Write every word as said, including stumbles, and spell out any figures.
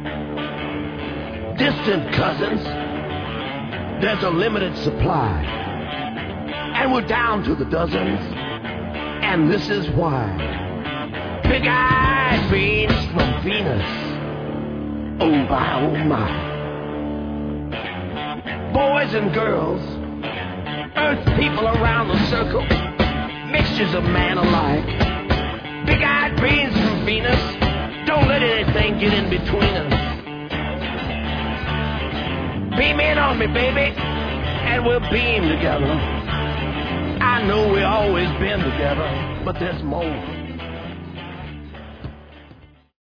Distant cousins, there's a limited supply, and we're down to the dozens, and this is why. Big-eyed beans from Venus, oh my, oh my. Boys and girls, earth people around the circle, mixtures of man alike. Big-eyed beans from Venus, don't let anything get in between us. Beam in on me, baby, and we'll beam together. I know we always been together, but there's more.